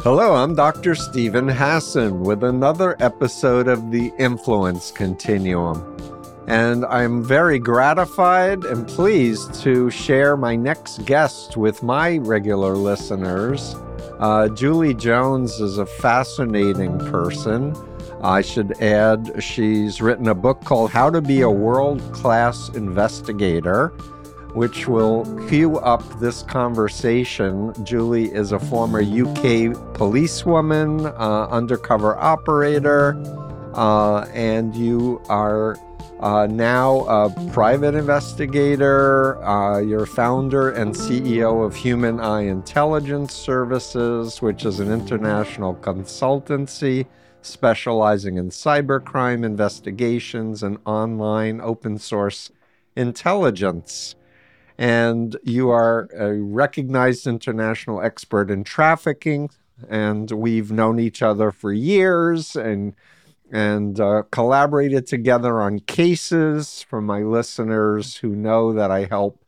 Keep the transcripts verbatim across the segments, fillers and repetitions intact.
Hello, I'm Doctor Steven Hassan with another episode of the Influence Continuum. And I'm very gratified and pleased to share my next guest with my regular listeners. Uh, Julie Jones is a fascinating person. I should add, she's written a book called How to Be a World-Class Investigator, which will cue up this conversation. Julie is a former U K policewoman, uh, undercover operator, uh, and you are uh, now a private investigator. Uh, you're founder and C E O of Human Eye Intelligence Services, which is an international consultancy specializing in cybercrime investigations and online open source intelligence. And you are a recognized international expert in trafficking, and we've known each other for years and and uh, collaborated together on cases. For my listeners who know that I help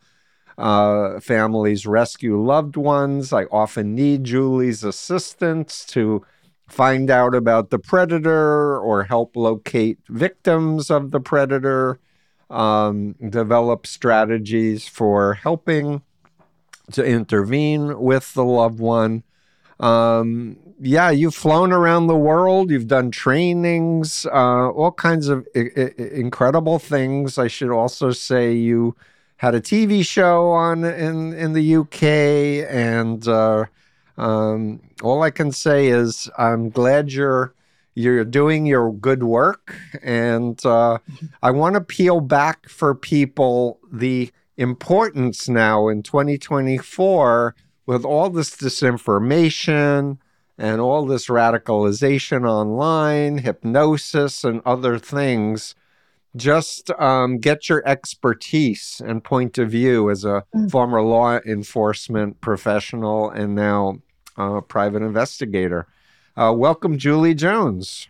uh, families rescue loved ones, I often need Julie's assistance to find out about the predator or help locate victims of the predator. Um, develop strategies for helping to intervene with the loved one. Um, yeah, you've flown around the world. You've done trainings, uh, all kinds of I- I- incredible things. I should also say you had a T V show on in, in the U K. And uh, um, all I can say is I'm glad you're You're doing your good work, and uh, I want to peel back for people the importance now in twenty twenty-four with all this disinformation and all this radicalization online, hypnosis, and other things. Just um, get your expertise and point of view as a mm. former law enforcement professional and now uh, private investigator. Uh, welcome, Julie Jones.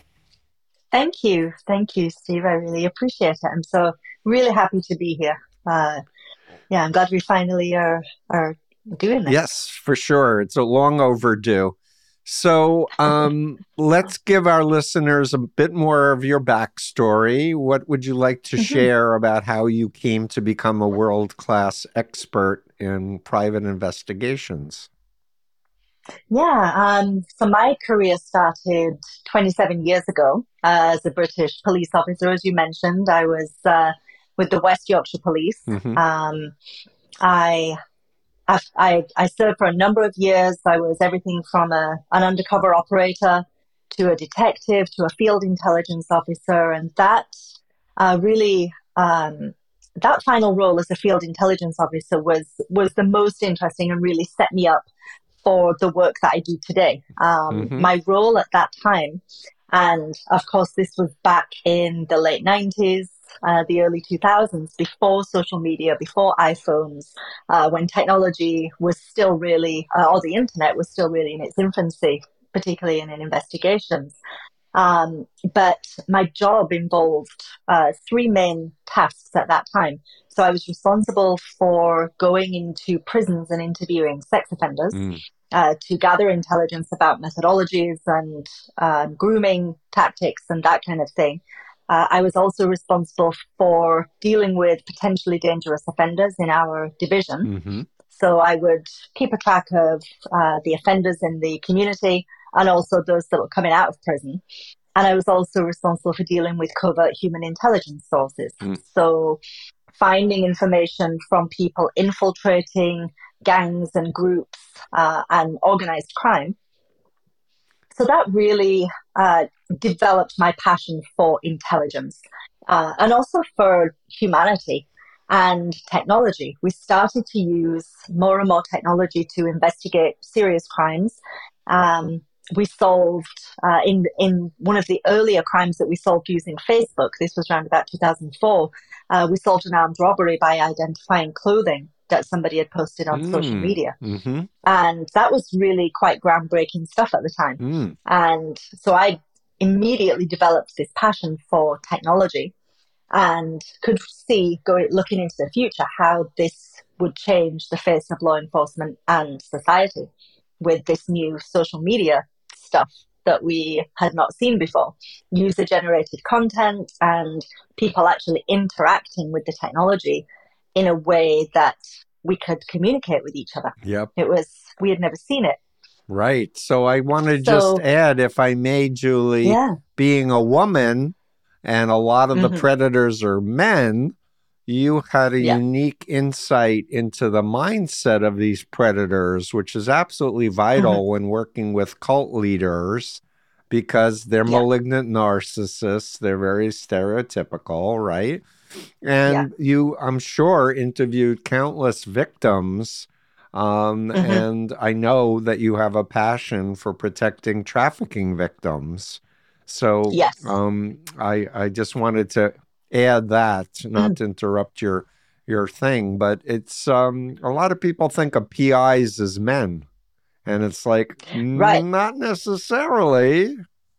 Thank you. Thank you, Steve. I really appreciate it. I'm so really happy to be here. Uh, yeah, I'm glad we finally are, are doing this. Yes, for sure. It's a long overdue. So um, let's give our listeners a bit more of your backstory. What would you like to mm-hmm. share about how you came to become a world-class expert in private investigations? Yeah, um, so my career started twenty-seven years ago uh, as a British police officer. As you mentioned, I was uh, with the West Yorkshire Police. Mm-hmm. Um, I, I I served for a number of years. I was everything from a, an undercover operator to a detective to a field intelligence officer, and that uh, really um, that final role as a field intelligence officer was was the most interesting and really set me up for the work that I do today. Um, mm-hmm. My role at that time, and of course this was back in the late nineties, uh, the early two thousands, before social media, before iPhones, uh, when technology was still really, uh, or the internet was still really in its infancy, particularly in, in investigations. Um, but my job involved uh, three main tasks at that time. So I was responsible for going into prisons and interviewing sex offenders mm. uh, to gather intelligence about methodologies and uh, grooming tactics and that kind of thing. Uh, I was also responsible for dealing with potentially dangerous offenders in our division. Mm-hmm. So I would keep a track of uh, the offenders in the community and also those that were coming out of prison. And I was also responsible for dealing with covert human intelligence sources. Mm. So finding information from people infiltrating gangs and groups uh, and organized crime. So that really uh, developed my passion for intelligence uh, and also for humanity and technology. We started to use more and more technology to investigate serious crimes. Um, we solved, uh, in in one of the earlier crimes that we solved using Facebook, this was around about two thousand four, uh, we solved an armed robbery by identifying clothing that somebody had posted on mm, social media. Mm-hmm. And that was really quite groundbreaking stuff at the time. Mm. And so I immediately developed this passion for technology and could see, going looking into the future, how this would change the face of law enforcement and society. with this new social media stuff that we had not seen before. User-generated content and people actually interacting with the technology in a way that we could communicate with each other. Yep. It was, we had never seen it. Right. So I want to So- just add, if I may, Julie, Yeah. being a woman and a lot of the Mhm. predators are men, you had a Yeah. unique insight into the mindset of these predators, which is absolutely vital when working with cult leaders, because they're Yeah. malignant narcissists. They're very stereotypical, right? And you, I'm sure, interviewed countless victims. Um, Mhm. And I know that you have a passion for protecting trafficking victims. So Yes. um, I, I just wanted to add that, not Mhm. to interrupt your your thing, but it's um, a lot of people think of P Is as men. And it's like, Right. not necessarily.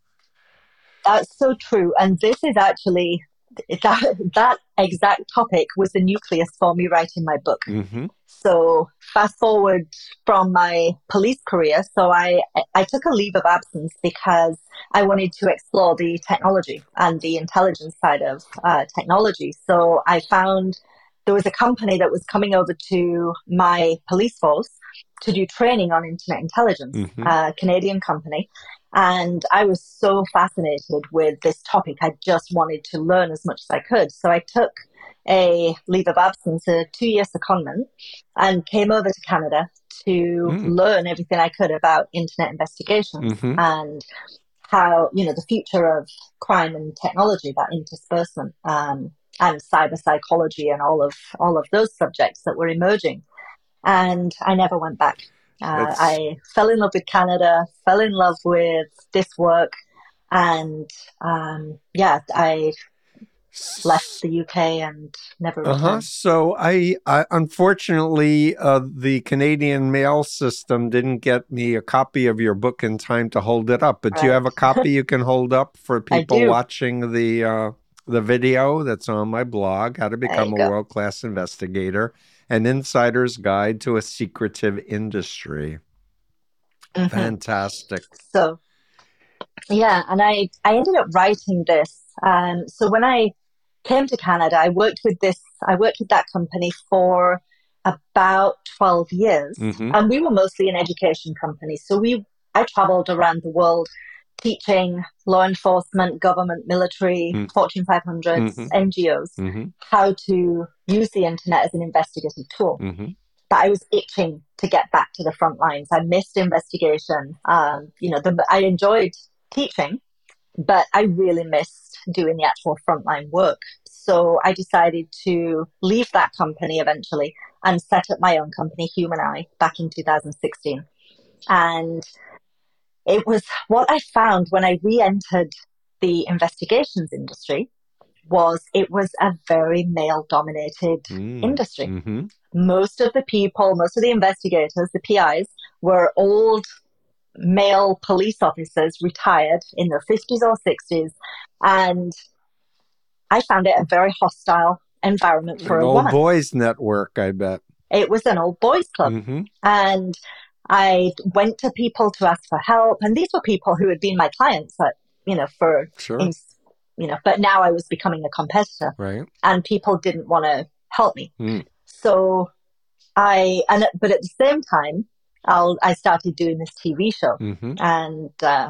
That's so true. And this is actually, that, that exact topic was the nucleus for me writing my book. Mm-hmm. So fast forward from my police career. So I, I took a leave of absence because I wanted to explore the technology and the intelligence side of uh, technology. So I found there was a company that was coming over to my police force to do training on internet intelligence, Mhm. a Canadian company. And I was so fascinated with this topic. I just wanted to learn as much as I could. So I took a leave of absence, a two-year secondment, and came over to Canada to Mm. learn everything I could about internet investigations Mhm. and how, you know, the future of crime and technology, that interspersement, um, and cyber psychology and all of all of those subjects that were emerging. And I never went back. Uh, That's- I fell in love with Canada, fell in love with this work, and um, yeah, I left the U K and never returned. Uh-huh. So I, I unfortunately, uh, the Canadian mail system didn't get me a copy of your book in time to hold it up. But do you Right. have a copy you can hold up for I people do. watching the uh, the video that's on my blog, How to Become a you go. World-Class Investigator, An Insider's Guide to a Secretive Industry. Mhm. Fantastic. So, yeah, and I, I ended up writing this. Um, so when I came to Canada, I worked with this, I worked with that company for about twelve years. Mhm. And we were mostly an education company. So we, I traveled around the world teaching law enforcement, government, military, Mm. Fortune five hundreds, Mhm. N G Os, Mhm. how to use the internet as an investigative tool. Mhm. But I was itching to get back to the front lines. I missed investigation. Um, you know, the, I enjoyed teaching, but I really missed doing the actual frontline work. So I decided to leave that company eventually and set up my own company, Human Eye, back in two thousand sixteen. And it was what I found when I re-entered the investigations industry was it was a very male-dominated Mm. industry. Mhm. Most of the people, most of the investigators, the P Is, were old male police officers, retired in their fifties or sixties. And I found it a very hostile environment for An a old woman. boys network, I bet. It was an old boys club. Mm-hmm. And I went to people to ask for help. And these were people who had been my clients, at, you know, for, Sure. in, you know, but now I was becoming a competitor. Right. And people didn't want to help me. Mm. So I, and but at the same time, I'll, I started doing this T V show, Mm-hmm. and uh,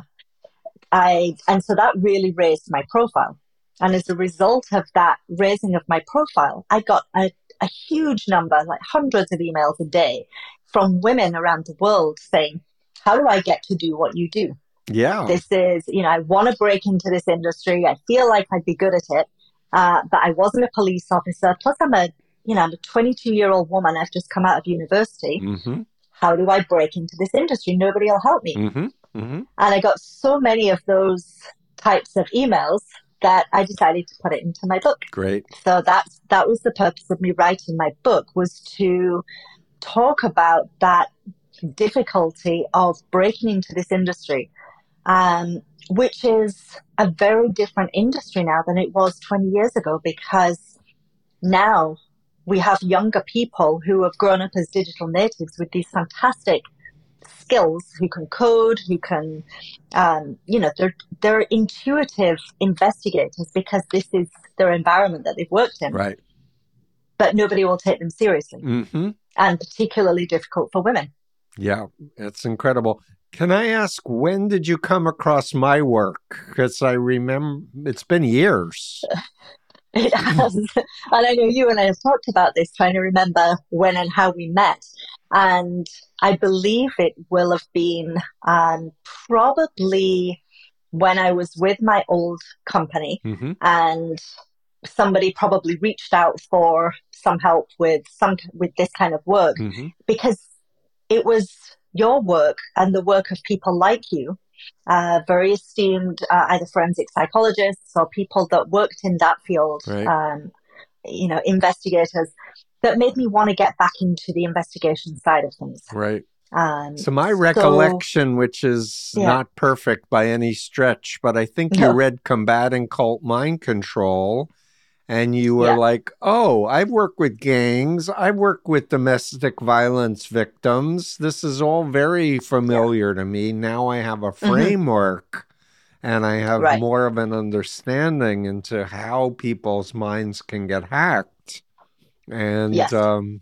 I, and so that really raised my profile. And as a result of that raising of my profile, I got a, a huge number, like hundreds of emails a day from women around the world saying, how do I get to do what you do? Yeah. This is, you know, I want to break into this industry. I feel like I'd be good at it. Uh, but I wasn't a police officer. Plus I'm a, you know, I'm a twenty-two year old woman. I've just come out of university. Mm-hmm. How do I break into this industry? Nobody will help me. Mm-hmm. Mm-hmm. And I got so many of those types of emails that I decided to put it into my book. Great. So that's, that was the purpose of me writing my book, was to talk about that difficulty of breaking into this industry, um, which is a very different industry now than it was twenty years ago, because now we have younger people who have grown up as digital natives with these fantastic skills, who can code, who can, um, you know, they're they're intuitive investigators because this is their environment that they've worked in. Right. But nobody will take them seriously, mm-hmm. and particularly difficult for women. Yeah, it's incredible. Can I ask, when did you come across my work? Because I remember it's been years. It has. And I know you and I have talked about this, trying to remember when and how we met. And I believe it will have been um, probably when I was with my old company, mm-hmm. and somebody probably reached out for some help with some with this kind of work, mm-hmm. because it was your work and the work of people like you, uh, very esteemed uh, either forensic psychologists or people that worked in that field, right. um, you know, investigators, that made me want to get back into the investigation side of things. Right. Um, so my recollection, so, which is yeah. not perfect by any stretch, but I think you no. read Combating Cult Mind Control, and you were yeah. like, oh, I've worked with gangs. I've worked with domestic violence victims. This is all very familiar yeah. to me. Now I have a framework mm-hmm. and I have right. more of an understanding into how people's minds can get hacked. And, yes. um,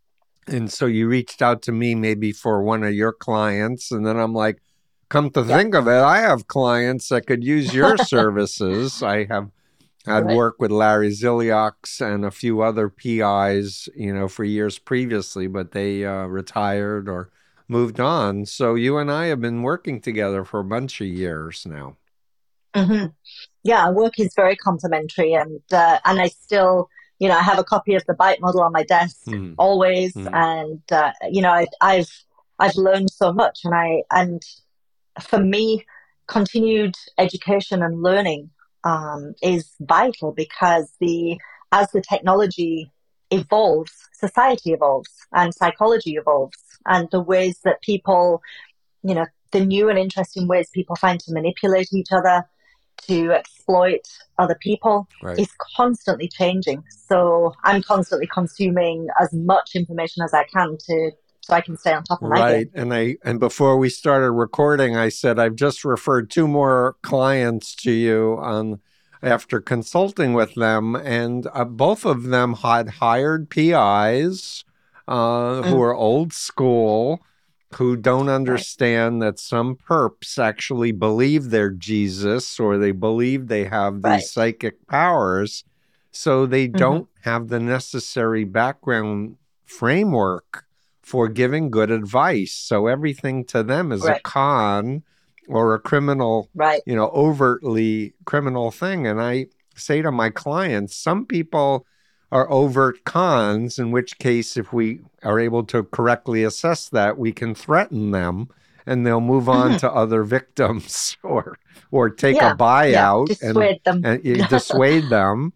and so you reached out to me maybe for one of your clients. And then I'm like, come to yeah. think of it, I have clients that could use your services. I have I'd right. worked with Larry Ziliox and a few other P Is, you know, for years previously, but they uh, retired or moved on. So you and I have been working together for a bunch of years now. Mm-hmm. Yeah, our work is very complementary, and uh, and I still, you know, I have a copy of the Bite model on my desk mm. always, mm. and uh, you know, I, I've I've learned so much, and I and for me, continued education and learning Um, is vital, because the as the technology evolves, society evolves and psychology evolves, and the ways that people, you know, the new and interesting ways people find to manipulate each other, to exploit other people right. is constantly changing. So I'm constantly consuming as much information as I can to so I can stay on top of my game. Right. And I and before we started recording, I said I've just referred two more clients to you on after consulting with them, and uh, both of them had hired P Is uh, mm. who are old school, who don't understand right. that some perps actually believe they're Jesus, or they believe they have these right. psychic powers, so they mm-hmm. don't have the necessary background framework for giving good advice. So everything to them is right. a con or a criminal, right. you know, overtly criminal thing. And I say to my clients, some people are overt cons, in which case, if we are able to correctly assess that, we can threaten them and they'll move on mm-hmm. to other victims or or take yeah. a buyout yeah. dissuade and, them. and dissuade them.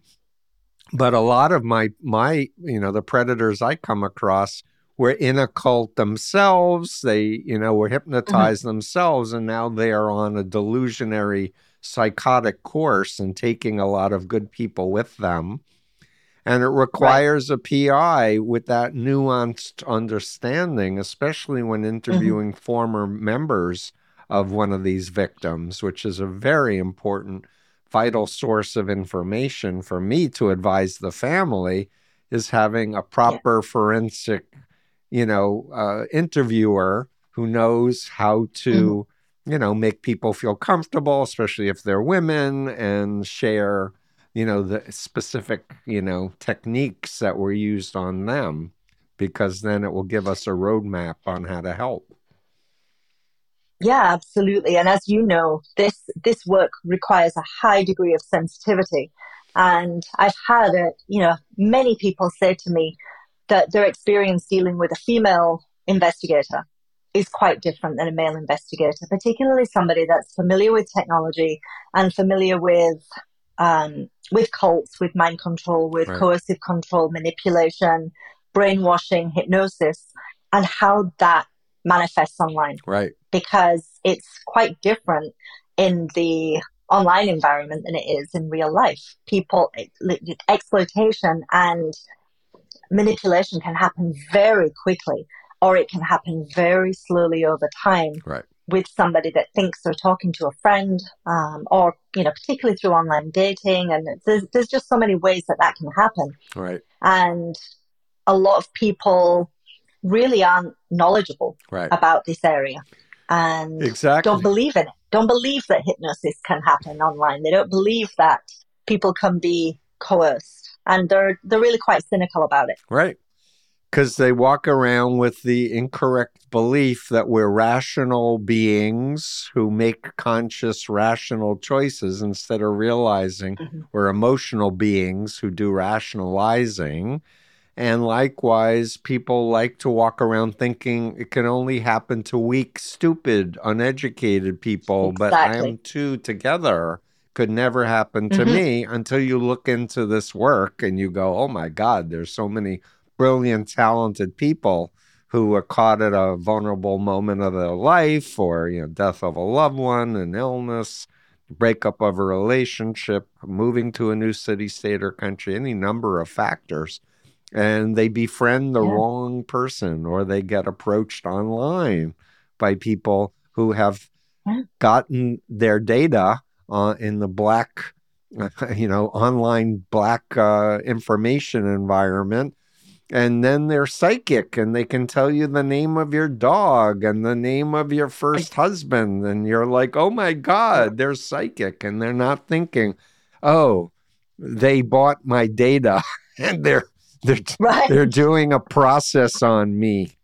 But a lot of my, my, you know, the predators I come across were in a cult themselves. They, you know, were hypnotized mm-hmm. themselves, and now they are on a delusionary, psychotic course and taking a lot of good people with them. And it requires right. a P I with that nuanced understanding, especially when interviewing mm-hmm. former members of one of these victims, which is a very important, vital source of information for me to advise the family, is having a proper yeah. forensic, you know, uh, interviewer who knows how to, mm-hmm. you know, make people feel comfortable, especially if they're women, and share, you know, the specific, you know, techniques that were used on them, because then it will give us a roadmap on how to help. Yeah, absolutely. And as you know, this this work requires a high degree of sensitivity. And I've had, a, you know, many people say to me that their experience dealing with a female investigator is quite different than a male investigator, particularly somebody that's familiar with technology and familiar with um, with cults, with mind control, with right. coercive control, manipulation, brainwashing, hypnosis, and how that manifests online. Right. Because it's quite different in the online environment than it is in real life. People, exploitation and manipulation can happen very quickly. or it can happen very slowly over time. Right. With somebody that thinks they're talking to a friend, um, or, you know, particularly through online dating. And there's, there's just so many ways that that can happen. Right. And a lot of people really aren't knowledgeable right. about this area and exactly. don't believe in it. Don't believe that hypnosis can happen online. They don't believe that people can be coerced. And they're, they're really quite cynical about it. Right. Because they walk around with the incorrect belief that we're rational beings who make conscious, rational choices instead of realizing mm-hmm. we're emotional beings who do rationalizing. And likewise, people like to walk around thinking it can only happen to weak, stupid, uneducated people, exactly. but I am two together. Could never happen to mm-hmm. me until you look into this work and you go, oh my God, there's so many brilliant, talented people who are caught at a vulnerable moment of their life, or, you know, death of a loved one, an illness, breakup of a relationship, moving to a new city, state, or country, any number of factors. And they befriend the yeah. wrong person, or they get approached online by people who have yeah. gotten their data uh, in the black, you know, online black uh, information environment. And then they're psychic and they can tell you the name of your dog and the name of your first husband. And you're like, oh my God, they're psychic. And they're not thinking, oh, they bought my data and they're they're right. they're doing a process on me.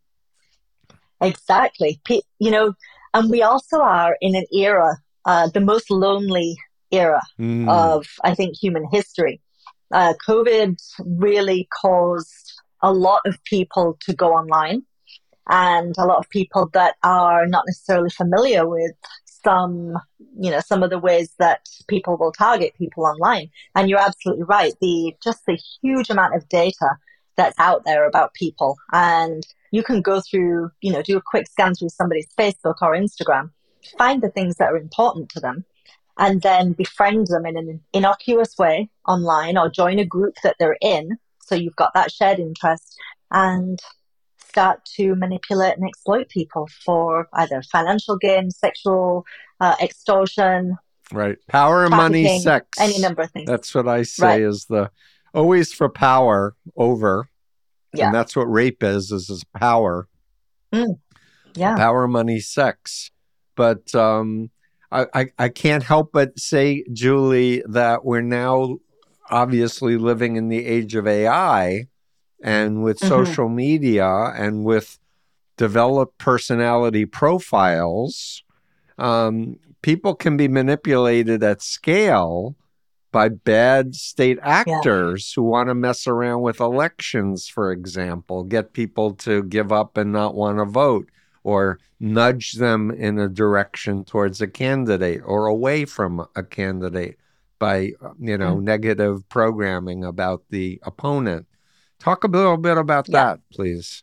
Exactly. You know, and we also are in an era, uh, the most lonely era mm. of, I think, human history. Uh, COVID really caused a lot of people to go online, and a lot of people that are not necessarily familiar with some, you know, some of the ways that people will target people online. And you're absolutely right. The just the huge amount of data that's out there about people, and you can go through, you know, do a quick scan through somebody's Facebook or Instagram, find the things that are important to them, and then befriend them in an innocuous way online, or join a group that they're in. So you've got that shared interest, and start to manipulate and exploit people for either financial gain, sexual uh, extortion. Right. Power, money, sex. Any number of things. That's what I say right. is the always for power over. Yeah. And that's what rape is, is, is power. Mm. Yeah. Power, money, sex. But, um, I, I, I can't help but say, Julie, that we're now obviously living in the age of A I, and with mm-hmm. social media and with developed personality profiles, um, people can be manipulated at scale by bad state actors yeah. who want to mess around with elections, for example, get people to give up and not want to vote, or nudge them in a direction towards a candidate or away from a candidate by, you know, mm-hmm. negative programming about the opponent. Talk a little bit about yeah. that, please.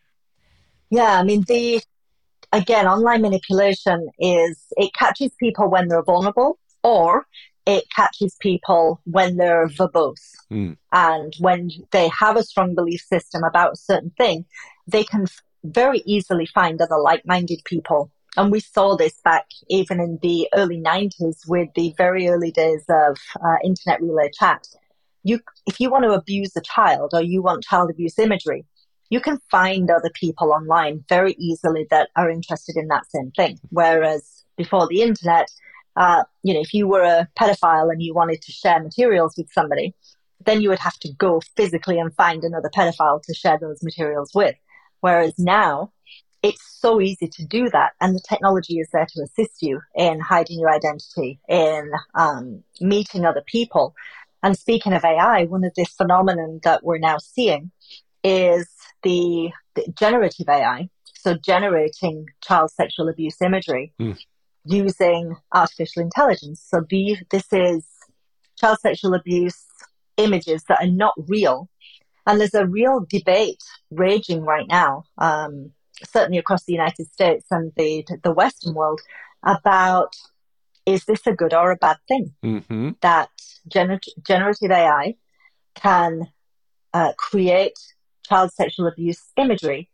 Yeah, I mean, the again, online manipulation is, it catches people when they're vulnerable, or it catches people when they're verbose. Mm. And when they have a strong belief system about a certain thing, they can very easily find other like-minded people. And we saw this back even in the early nineties with the very early days of uh, internet relay chat. You, if you want to abuse a child, or you want child abuse imagery, you can find other people online very easily that are interested in that same thing. Whereas before the internet, uh, you know, if you were a pedophile and you wanted to share materials with somebody, then you would have to go physically and find another pedophile to share those materials with. Whereas now, it's so easy to do that, and the technology is there to assist you in hiding your identity, in um, meeting other people. And speaking of A I, one of the phenomenon that we're now seeing is the, the generative A I, so generating child sexual abuse imagery mm. using artificial intelligence. So the, this is child sexual abuse images that are not real. And there's a real debate raging right now, um, certainly across the United States and the the Western world, about, is this a good or a bad thing? Mm-hmm. That gener- generative A I can uh, create child sexual abuse imagery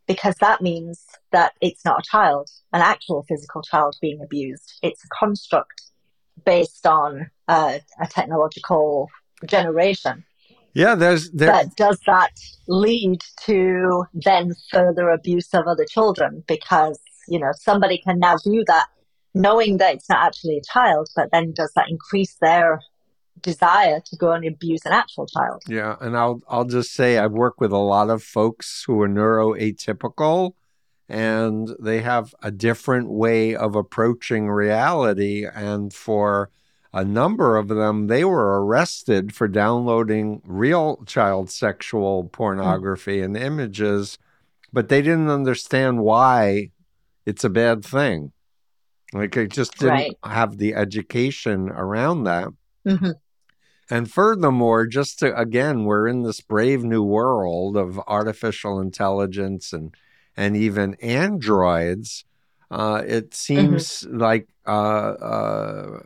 because that means that it's not a child, an actual physical child being abused. It's a construct based on uh, a technological generation. Yeah, there's there. But does that lead to then further abuse of other children? Because, you know, somebody can now view that knowing that it's not actually a child, but then does that increase their desire to go and abuse an actual child? Yeah, and I'll I'll just say I've worked with a lot of folks who are neuroatypical, and they have a different way of approaching reality. And for a number of them, they were arrested for downloading real child sexual pornography mm. and images, but they didn't understand why it's a bad thing. Like, they just didn't right. have the education around that. Mm-hmm. And furthermore, just to, again, we're in this brave new world of artificial intelligence and and even androids. Uh, it seems mm-hmm. like uh, uh,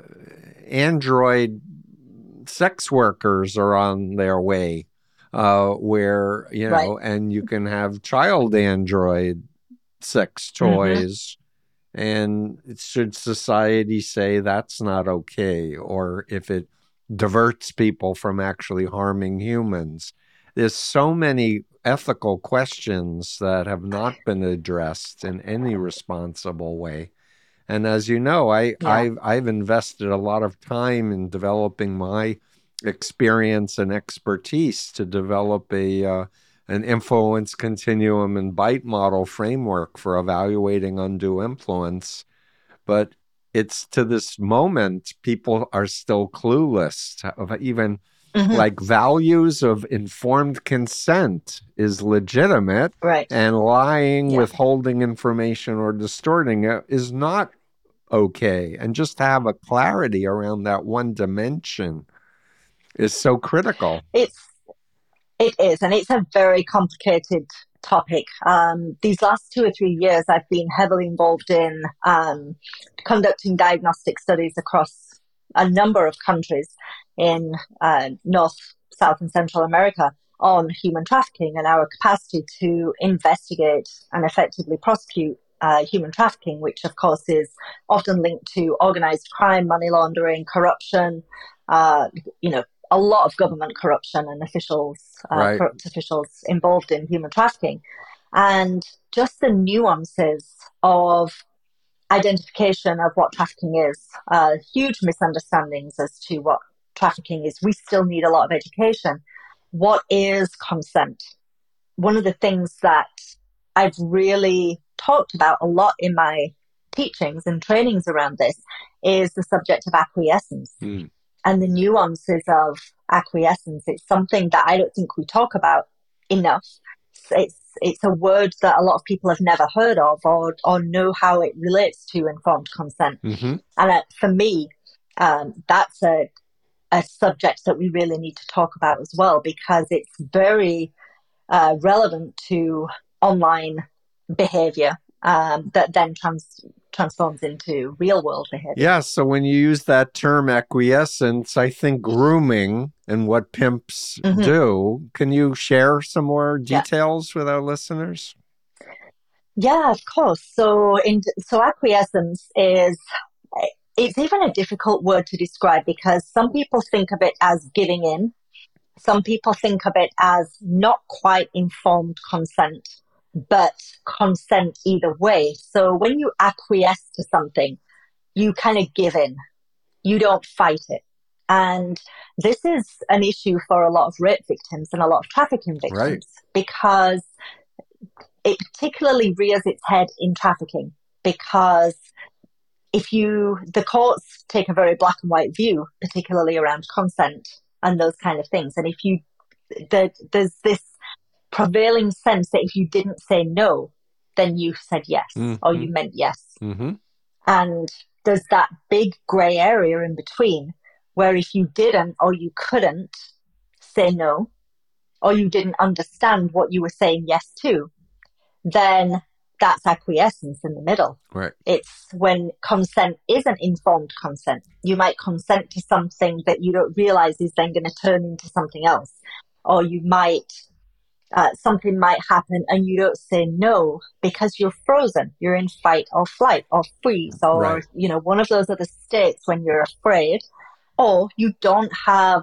android sex workers are on their way, uh, where, you know, right. and you can have child android sex toys. Mm-hmm. And should society say that's not okay? Or if it diverts people from actually harming humans? There's so many ethical questions that have not been addressed in any responsible way. And as you know, I, yeah. I've, I've invested a lot of time in developing my experience and expertise to develop a uh, an influence continuum and bite model framework for evaluating undue influence. But it's to this moment, people are still clueless of even mm-hmm. like values of informed consent is legitimate, right. and lying, yeah. withholding information, or distorting it is not okay. And just to have a clarity around that one dimension is so critical. It's it is, and it's a very complicated topic. Um, these last two or three years, I've been heavily involved in um, conducting diagnostic studies across a number of countries in uh, North, South, and Central America on human trafficking and our capacity to investigate and effectively prosecute uh, human trafficking, which, of course, is often linked to organized crime, money laundering, corruption, uh, you know, a lot of government corruption and officials, uh, right. corrupt officials involved in human trafficking. And just the nuances of identification of what trafficking is, uh, huge misunderstandings as to what trafficking is. We still need a lot of education. What is consent? One of the things that I've really talked about a lot in my teachings and trainings around this is the subject of acquiescence. Mm. And the nuances of acquiescence. It's something that I don't think we talk about enough. It's it's a word that a lot of people have never heard of or or know how it relates to informed consent. Mm-hmm. And uh, for me, um, that's a a subject that we really need to talk about as well, because it's very uh, relevant to online behavior um, that then trans. transforms into real world behavior. Yeah, so when you use that term acquiescence, I think grooming and what pimps mm-hmm. do. Can you share some more details yeah. with our listeners? Yeah, of course. So in so acquiescence is, it's even a difficult word to describe because some people think of it as giving in. Some people think of it as not quite informed consent, but consent either way. So when you acquiesce to something, you kind of give in. You don't fight it. And this is an issue for a lot of rape victims and a lot of trafficking victims, right. because it particularly rears its head in trafficking, because if you, the courts take a very black and white view, particularly around consent and those kind of things. And if you, the, there's this prevailing sense that if you didn't say no, then you said yes, mm-hmm. or you meant yes. Mm-hmm. And there's that big gray area in between where if you didn't or you couldn't say no, or you didn't understand what you were saying yes to, then that's acquiescence in the middle. Right. It's when consent isn't informed consent. You might consent to something that you don't realize is then going to turn into something else. Or you might uh, something might happen and you don't say no because you're frozen. You're in fight or flight or freeze or, Right. you know, one of those other states when you're afraid, or you don't have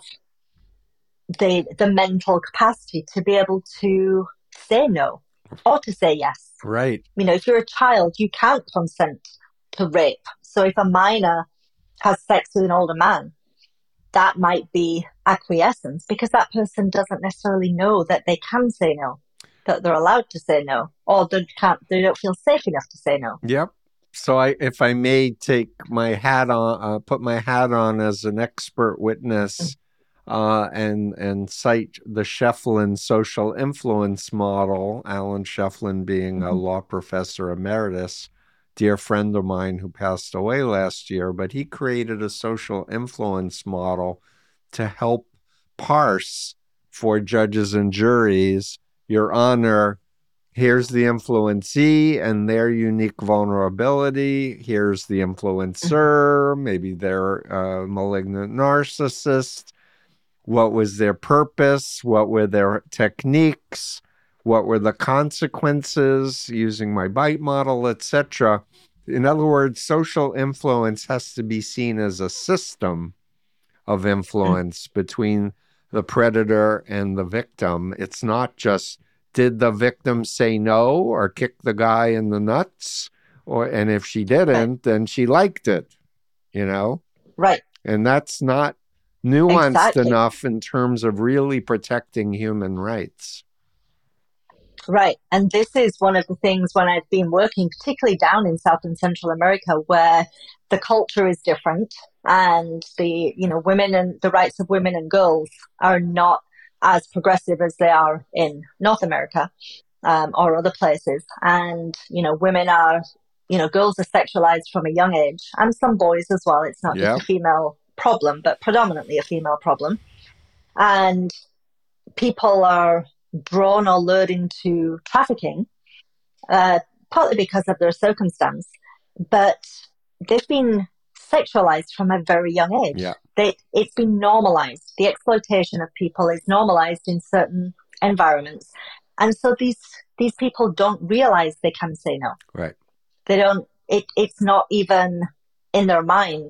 the the mental capacity to be able to say no or to say yes. Right. You know, if you're a child, you can't consent to rape. So if a minor has sex with an older man, that might be acquiescence because that person doesn't necessarily know that they can say no, that they're allowed to say no, or they can't, they don't feel safe enough to say no. Yep. So I, if I may take my hat on, uh, put my hat on as an expert witness, uh, and and cite the Shefflin social influence model. Alan Shefflin being a law professor emeritus, dear friend of mine who passed away last year, but he created a social influence model to help parse for judges and juries, Your Honor, here's the influencee and their unique vulnerability. Here's the influencer, maybe they're a malignant narcissist. What was their purpose? What were their techniques? What were the consequences using my bite model, et cetera? In other words, social influence has to be seen as a system of influence between the predator and the victim. It's not just, did the victim say no or kick the guy in the nuts? Or, and if she didn't, right, then she liked it, you know? Right. And that's not nuanced exactly. enough in terms of really protecting human rights. Right. And this is one of the things when I've been working, particularly down in South and Central America, where the culture is different and the, you know, women and the rights of women and girls are not as progressive as they are in North America, um, or other places. And, you know, women are, you know, girls are sexualized from a young age, and some boys as well. It's not Yep. just a female problem, but predominantly a female problem. And people are drawn or lured into trafficking, uh, partly because of their circumstance, but they've been sexualized from a very young age. Yeah. They, it's been normalized. The exploitation of people is normalized in certain environments. And so these these people don't realize they can say no. Right. They don't, it, it's not even in their mind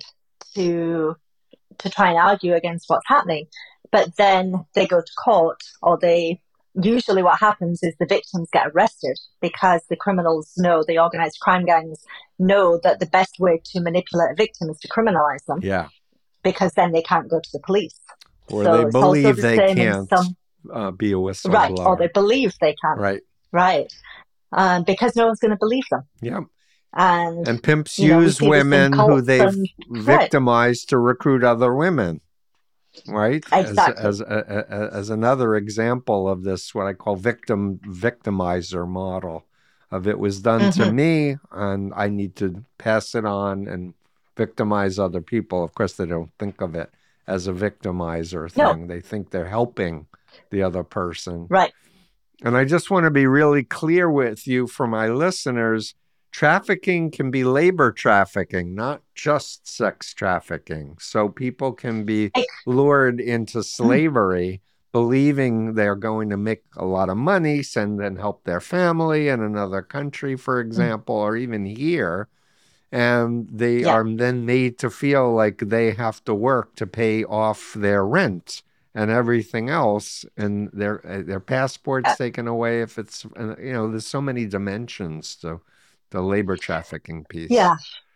to to try and argue against what's happening. But then they go to court, or they, usually what happens is the victims get arrested because the criminals know, the organized crime gangs know that the best way to manipulate a victim is to criminalize them. Yeah. Because then they can't go to the police. Or so they believe the they can't some, uh, be a whistleblower. Right, or they believe they can't. Right. Right. Um, because no one's going to believe them. Yeah. And, and pimps you know, use women who they've and, victimized right. to recruit other women, right? Exactly. As, as, a, a, as another example of this, what I call victim victimizer model of it was done mm-hmm. to me, and I need to pass it on and victimize other people. Of course, they don't think of it as a victimizer thing. No. They think they're helping the other person. Right. And I just want to be really clear with you for my listeners. Trafficking can be labor trafficking, not just sex trafficking. So people can be lured into slavery, believing they're going to make a lot of money, send and help their family in another country, for example, or even here. And they yeah. are then made to feel like they have to work to pay off their rent and everything else, and their their passports uh, taken away if it's, you know, there's so many dimensions to the labor trafficking piece. Yeah.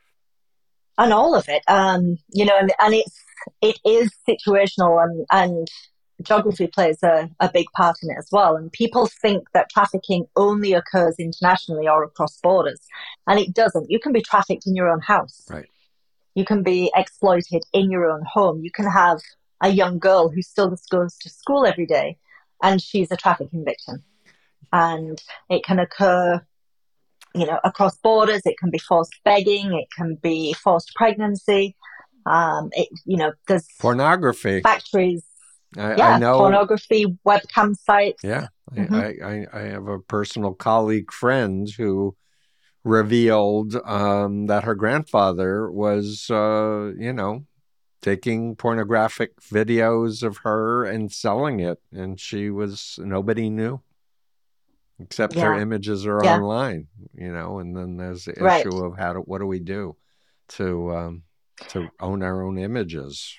And all of it, um, you know, and, and it's, it is situational, and, and geography plays a, a big part in it as well. And people think that trafficking only occurs internationally or across borders, and it doesn't. You can be trafficked in your own house. Right. You can be exploited in your own home. You can have a young girl who still just goes to school every day, and she's a trafficking victim. And it can occur, you know, across borders. It can be forced begging. It can be forced pregnancy. Um, it, you know, there's pornography factories. I, yeah, I know pornography, webcam sites. Yeah, mm-hmm. I, I, I have a personal colleague friend who revealed um, that her grandfather was, uh, you know, taking pornographic videos of her and selling it, and she was, nobody knew. except her Yeah. images are Yeah. online, you know, and then there's the Right. issue of how to, what do we do to, um, to own our own images?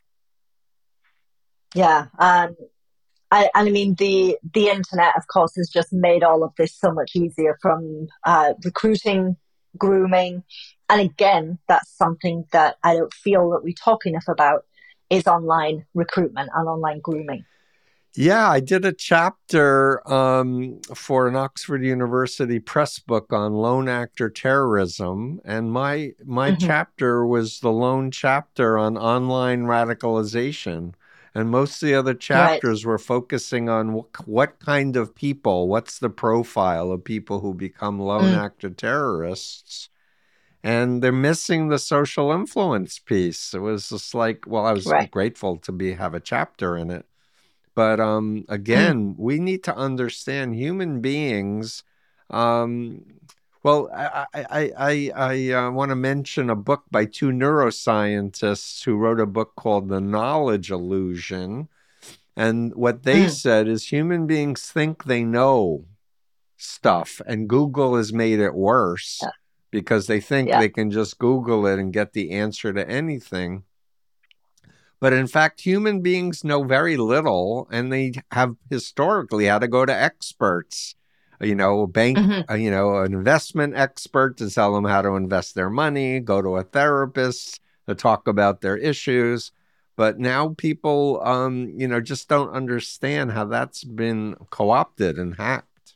Yeah. Um, I, and I mean, the the internet, of course, has just made all of this so much easier from uh, recruiting, grooming. And again, that's something that I don't feel that we talk enough about is online recruitment and online grooming. Yeah, I did a chapter um, for an Oxford University press book on lone actor terrorism, and my my Mm-hmm. chapter was the lone chapter on online radicalization, and most of the other Right. chapters were focusing on what, what kind of people, what's the profile of people who become lone Mm. actor terrorists, and they're missing the social influence piece. It was just like, well, I was Right. grateful to be have a chapter in it. But um, Mm. again, we need to understand human beings. Um, well, I I I, I uh, want to mention a book by two neuroscientists who wrote a book called The Knowledge Illusion, and what they Mm. said is human beings think they know stuff, and Google has made it worse Yeah. because they think Yeah. they can just Google it and get the answer to anything. But in fact, human beings know very little, and they have historically had to go to experts. You know, a bank, Mm-hmm. uh, you know, an investment expert to tell them how to invest their money, go to a therapist to talk about their issues. But now people, um, you know, just don't understand how that's been co-opted and hacked.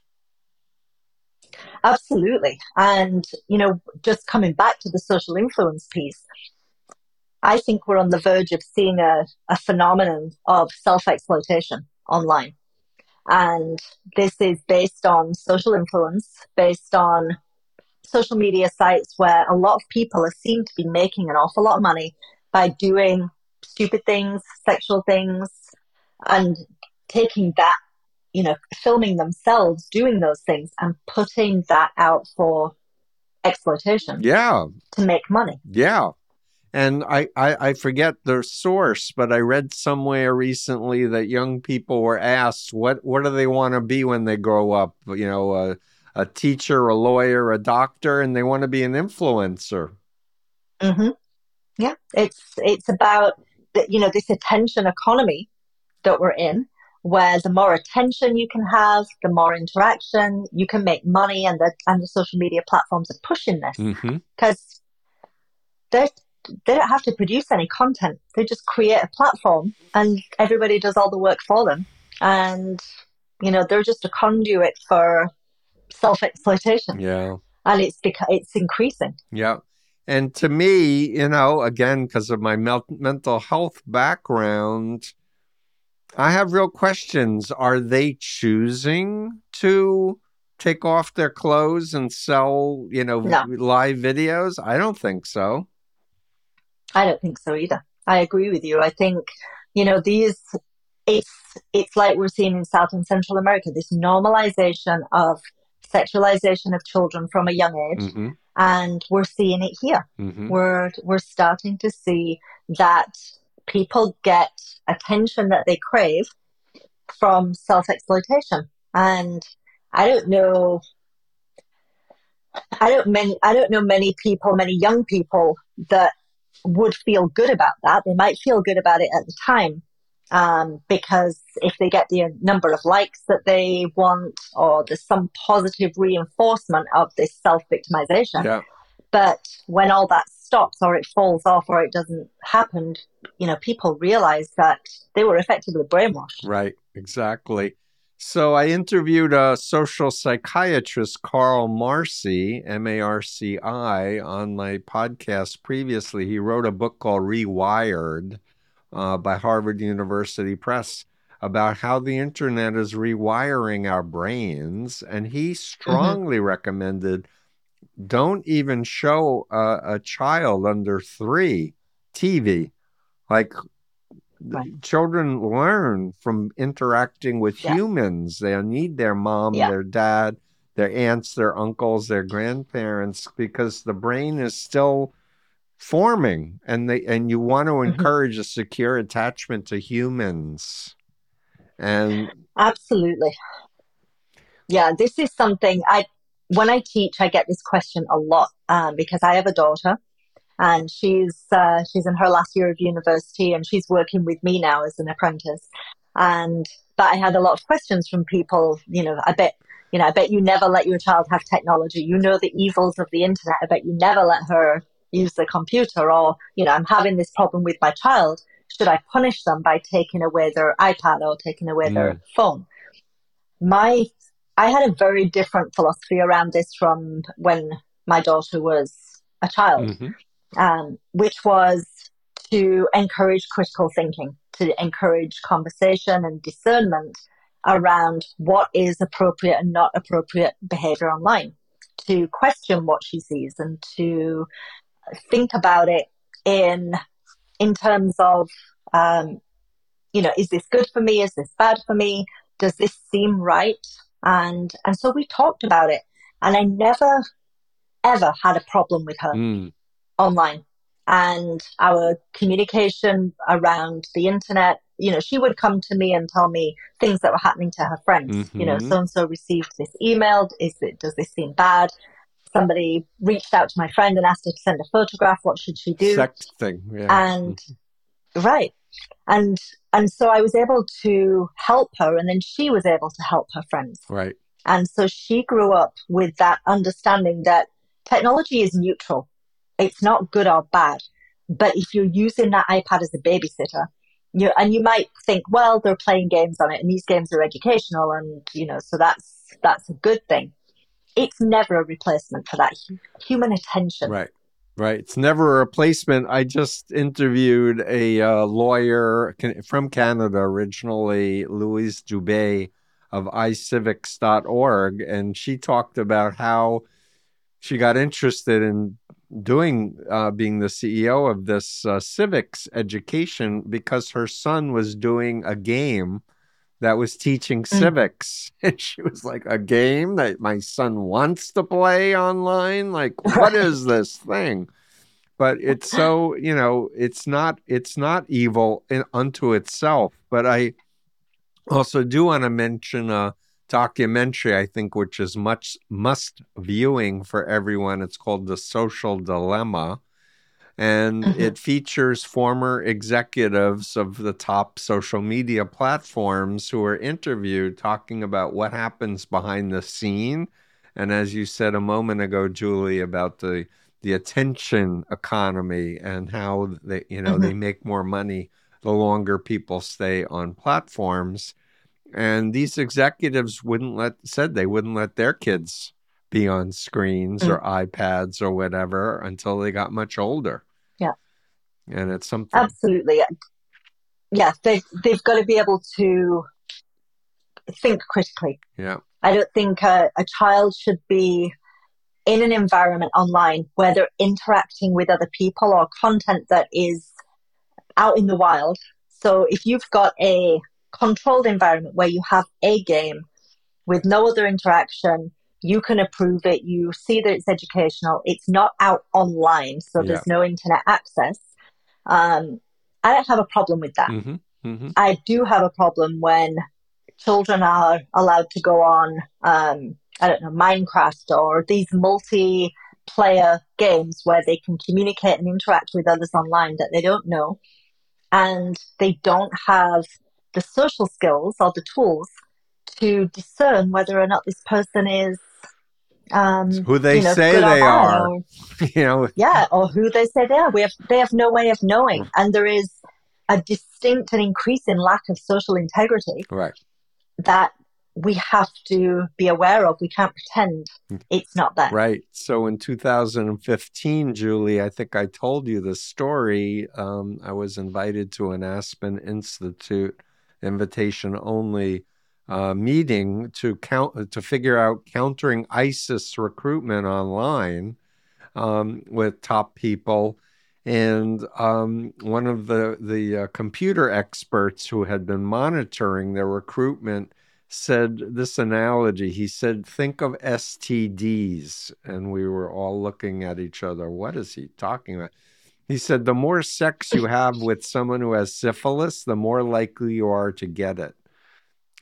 Absolutely. And, you know, just coming back to the social influence piece, I think we're on the verge of seeing a, a phenomenon of self exploitation online. And this is based on social influence, based on social media sites where a lot of people are seen to be making an awful lot of money by doing stupid things, sexual things, and taking that, you know, filming themselves doing those things and putting that out for exploitation Yeah, to make money. yeah. And I, I, I forget the source, but I read somewhere recently that young people were asked, what, what do they want to be when they grow up? You know, a, a teacher, a lawyer, a doctor, and they want to be an influencer. Mm-hmm. Yeah, it's it's about the, you know, this attention economy that we're in, where the more attention you can have, the more interaction you can make money, and the and the social media platforms are pushing this Mm-hmm. because they they don't have to produce any content. They just create a platform, and everybody does all the work for them, and you know they're just a conduit for self exploitation, Yeah. and it's because it's increasing. Yeah. And to me, you know, again, because of my mel- mental health background, I have real questions. Are they choosing to take off their clothes and sell, you know, No, live videos? I don't think so. I don't think so either. I agree with you. I think, you know, these it's it's like we're seeing in South and Central America, this normalization of sexualization of children from a young age. Mm-hmm. And we're seeing it here. Mm-hmm. We're we're starting to see that people get attention that they crave from self-exploitation. And I don't know I don't many I don't know many people, many young people that would feel good about that. They might feel good about it at the time, um, because if they get the number of likes that they want, or there's some positive reinforcement of this self-victimization. Yeah. But when all that stops, or it falls off, or it doesn't happen, you know, people realize that they were effectively brainwashed. Right. Exactly. So I interviewed a social psychiatrist, Carl Marci, M A R C I, on my podcast previously. He wrote a book called Rewired uh, by Harvard University Press about how the internet is rewiring our brains. And he strongly mm-hmm. recommended don't even show a, a child under three T V. Like, right. Children learn from interacting with yeah. humans. They need their mom, yeah. their dad, their aunts, their uncles, their grandparents, because the brain is still forming, and they and you want to encourage mm-hmm. a secure attachment to humans. And absolutely. Yeah, this is something I, when I teach, I get this question a lot um, because I have a daughter and she's uh, she's in her last year of university and she's working with me now as an apprentice. And but I had a lot of questions from people. You know, I bet you know, I bet you never let your child have technology. You know the evils of the internet. I bet you never let her use the computer. Or you know, I'm having this problem with my child. Should I punish them by taking away their iPad or taking away their Mm. phone? My I had a very different philosophy around this from when my daughter was a child, Mm-hmm. um, which was to encourage critical thinking, to encourage conversation and discernment around what is appropriate and not appropriate behavior online, to question what she sees and to think about it in in terms of um, you know, is this good for me? Is this bad for me? Does this seem right? And and so we talked about it, and I never ever had a problem with her Mm. online. And our communication around the internet, you know, she would come to me and tell me things that were happening to her friends. You know, Mm-hmm. so and so received this email. Is it does this seem bad? Somebody reached out to my friend and asked her to send a photograph. What should she do? Sexting, yeah. And right. And and so I was able to help her and then she was able to help her friends. Right. And so she grew up with that understanding that technology is neutral. It's not good or bad. But if you're using that iPad as a babysitter, you and you might think, well, they're playing games on it and these games are educational and you know, so that's that's a good thing. It's never a replacement for that human attention. Right. Right. It's never a replacement. I just interviewed a uh, lawyer from Canada originally, Louise Dubé of i civics dot org, and she talked about how she got interested in doing uh, being the C E O of this uh, civics education because her son was doing a game that was teaching Mm. civics. And she was like, a game that my son wants to play online? Like, what is this thing? But it's so, you know, it's not, it's not evil in, unto itself. But I also do want to mention a documentary, I think, which is much must viewing for everyone. It's called The Social Dilemma. And Mm-hmm. it features former executives of the top social media platforms who are interviewed talking about what happens behind the scene. And as you said a moment ago, Julie, about the the attention economy and how they, you know, Mm-hmm. they make more money the longer people stay on platforms. And these executives wouldn't let said they wouldn't let their kids be on screens Mm. or iPads or whatever until they got much older. Yeah. And it's something. Absolutely. Yeah, they they've got to be able to think critically. Yeah. I don't think a, a child should be in an environment online where they're interacting with other people or content that is out in the wild. So if you've got a controlled environment where you have a game with no other interaction, you can approve it, you see that it's educational, it's not out online, so Yeah. there's no internet access. Um, I don't have a problem with that. Mm-hmm. Mm-hmm. I do have a problem when children are allowed to go on, um, I don't know, Minecraft or these multiplayer games where they can communicate and interact with others online that they don't know. And they don't have the social skills or the tools to discern whether or not this person is, um, who they you know, say good or they bad, are. or You know. yeah, or who they say they are. We have they have no way of knowing, and there is a distinct and increasing lack of social integrity Right. that we have to be aware of. We can't pretend it's not there. Right. So in two thousand fifteen, Julie, I think I told you the story. Um, I was invited to an Aspen Institute invitation only uh, meeting to count to figure out countering ISIS recruitment online um, with top people. And um, one of the, the uh, computer experts who had been monitoring their recruitment said this analogy. He said, think of S T Ds. And we were all looking at each other. What is he talking about? He said, the more sex you have with someone who has syphilis, the more likely you are to get it.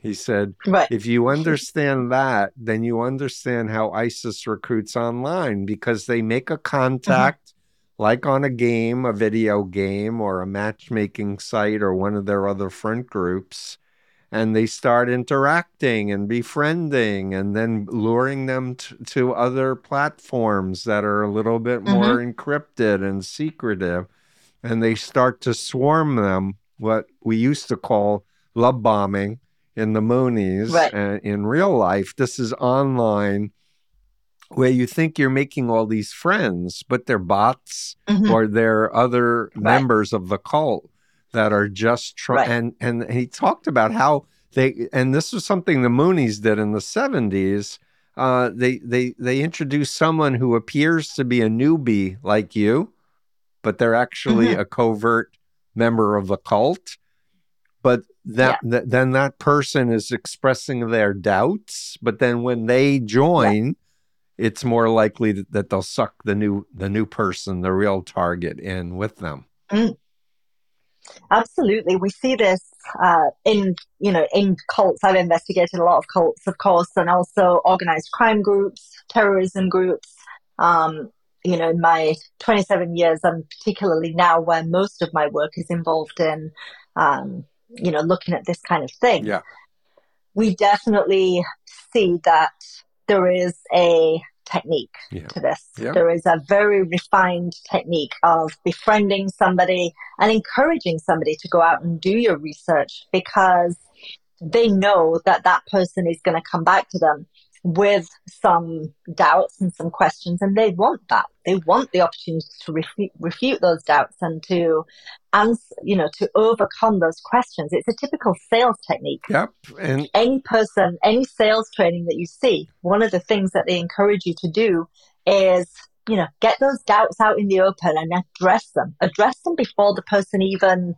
He said, right. if you understand that, then you understand how ISIS recruits online, because they make a contact mm-hmm. like on a game, a video game, or a matchmaking site, or one of their other friend groups, and they start interacting and befriending and then luring them t- to other platforms that are a little bit mm-hmm. more encrypted and secretive. And they start to swarm them, what we used to call love bombing in the Moonies. Right. And in real life, this is online, where you think you're making all these friends, but they're bots mm-hmm. or they're other right. members of the cult that are just trying. Right. And, and he talked about how they, and this was something the Moonies did in the seventies. Uh, they, they, they introduced someone who appears to be a newbie like you, but they're actually mm-hmm. a covert member of the cult. But that, yeah. th- then that person is expressing their doubts. But then when they join, yeah. it's more likely that, that they'll suck the new the new person, the real target, in with them. Mm. Absolutely, we see this uh, in you know in cults. I've investigated a lot of cults, of course, and also organized crime groups, terrorism groups. Um, you know, in my twenty-seven years, and particularly now, where most of my work is involved in, um, you know, looking at this kind of thing. Yeah, we definitely see that there is a technique yeah. to this. Yeah. There is a very refined technique of befriending somebody and encouraging somebody to go out and do your research, because they know that that person is going to come back to them with some doubts and some questions, and they want that. They want the opportunity to refute, refute those doubts and to answer, you know, to overcome those questions. It's a typical sales technique. Yep. And any person, any sales training that you see, one of the things that they encourage you to do is, you know, get those doubts out in the open and address them. Address them before the person even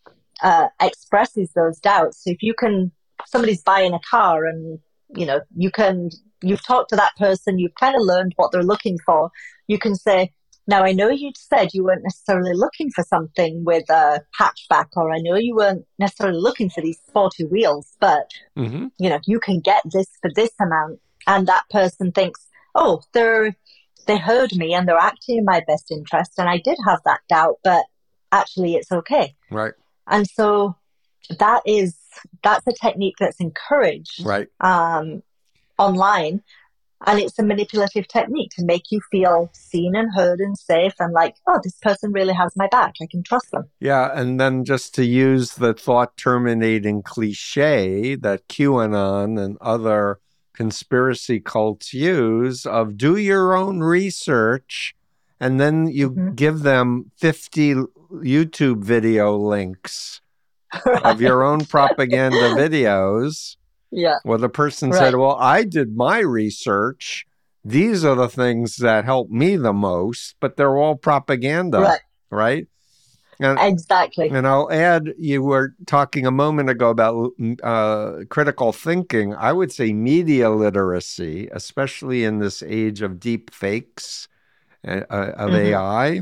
uh, expresses those doubts. So if you can, somebody's buying a car and you know, you can, you've talked to that person, you've kind of learned what they're looking for. You can say, now I know you said you weren't necessarily looking for something with a hatchback, or I know you weren't necessarily looking for these sporty wheels, but, mm-hmm. you know, you can get this for this amount. And that person thinks, oh, they're, they heard me and they're acting in my best interest. And I did have that doubt, but actually it's okay. Right. And so that is, that's a technique that's encouraged right. um, online. And it's a manipulative technique to make you feel seen and heard and safe and like, oh, this person really has my back. I can trust them. Yeah. And then just to use the thought terminating cliche that QAnon and other conspiracy cults use of do your own research, and then you mm-hmm. give them fifty YouTube video links right. of your own propaganda videos. Yeah. Well, the person right. said, well, I did my research. These are the things that help me the most, but they're all propaganda. Right. Right? And, exactly. And I'll add, you were talking a moment ago about uh, critical thinking. I would say media literacy, especially in this age of deep fakes uh, of mm-hmm. A I,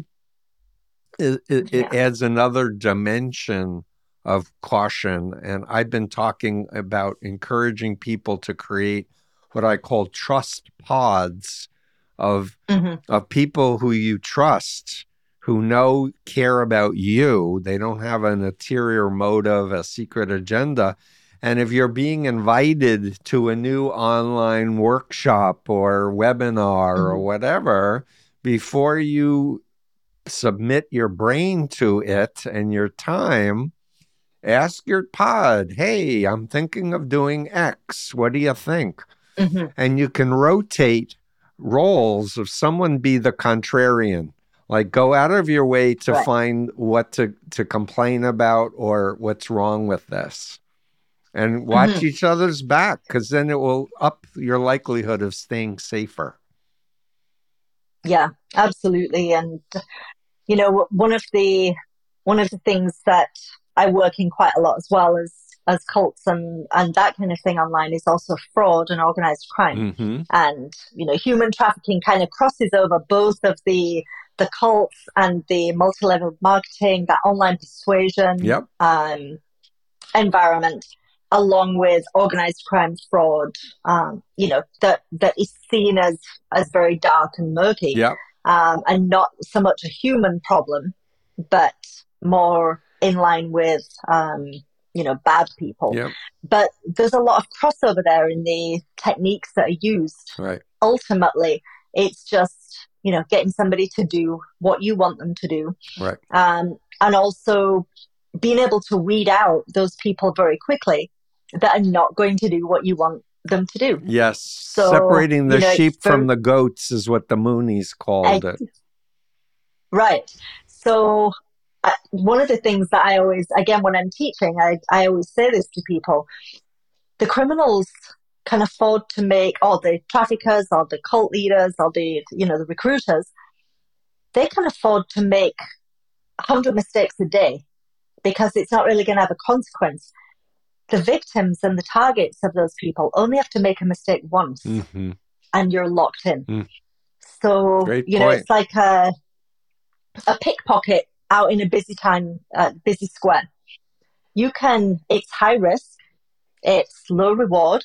it, it, yeah. it adds another dimension of caution. And I've been talking about encouraging people to create what I call trust pods of, mm-hmm. of people who you trust, who know, care about you. They don't have an ulterior motive, a secret agenda. And if you're being invited to a new online workshop or webinar mm-hmm. or whatever, before you submit your brain to it and your time, ask your pod, hey, I'm thinking of doing X. What do you think? Mm-hmm. And you can rotate roles of someone be the contrarian. Like, go out of your way to right. find what to, to complain about or what's wrong with this. And watch mm-hmm. each other's back, because then it will up your likelihood of staying safer. Yeah, absolutely. And, you know, one of the one of the things that I work in quite a lot as well as, as cults and, and that kind of thing online is also fraud and organized crime. Mm-hmm. And, you know, human trafficking kind of crosses over both of the the cults and the multi-level marketing, that online persuasion yep. um, environment. along with organized crime, fraud, um, you know, that, that is seen as, as very dark and murky, yeah. um, and not so much a human problem, but more in line with, um, you know, bad people. Yep. But there's a lot of crossover there in the techniques that are used. Right. Ultimately, it's just, you know, getting somebody to do what you want them to do. Right. Um, and also being able to weed out those people very quickly that are not going to do what you want them to do. Yes. So, separating the you know, sheep very, from the goats is what the Moonies called I, it. Right. So uh, one of the things that I always, again, when I'm teaching, I, I always say this to people. The criminals can afford to make, or the traffickers, or the cult leaders, or the, you know, the recruiters, they can afford to make one hundred mistakes a day because it's not really going to have a consequence. The victims and the targets of those people only have to make a mistake once, mm-hmm. and you're locked in. Mm. So, Great you point. know, it's like a, a pickpocket out in a busy time, uh, busy square. You can, it's high risk, it's low reward,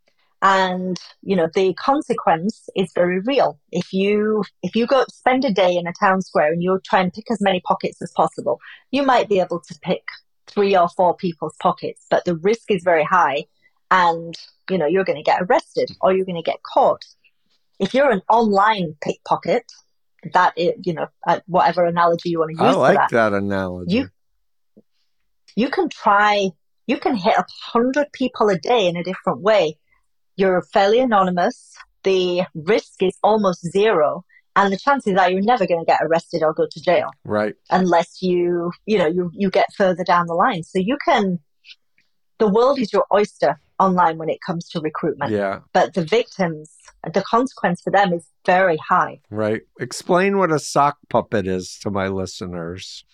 and, you know, the consequence is very real. If you, if you go spend a day in a town square and you try and pick as many pockets as possible, you might be able to pick three or four people's pockets, but the risk is very high, and, you know, you're going to get arrested or you're going to get caught. If you're an online pickpocket, that is, you know, uh, whatever analogy you want to use I like for that, that analogy. You, you can try, you can hit up one hundred people a day in a different way. You're fairly anonymous. The risk is almost zero. And the chances are you're never going to get arrested or go to jail. Right. Unless you, you know, you, you get further down the line. So you can, the world is your oyster online when it comes to recruitment. Yeah. But the victims, the consequence for them is very high. Right. Explain what a sock puppet is to my listeners.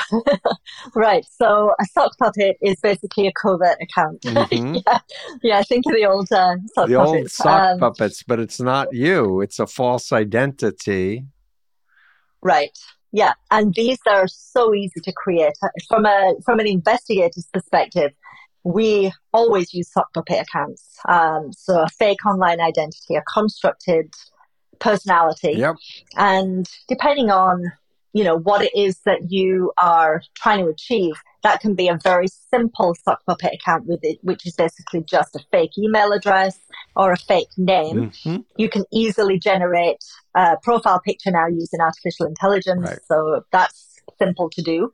Right. So a sock puppet is basically a covert account. Mm-hmm. yeah. yeah. Think of the old uh, sock the puppets. old sock um, puppets, but it's not you. It's a false identity. Right. Yeah. And these are so easy to create. From a from an investigator's perspective, we always use sock puppet accounts. Um, so a fake online identity, a constructed personality. Yep. And depending on, you know, what it is that you are trying to achieve, that can be a very simple sock puppet account with it, which is basically just a fake email address or a fake name. Mm-hmm. You can easily generate a profile picture now using artificial intelligence. Right. So that's simple to do.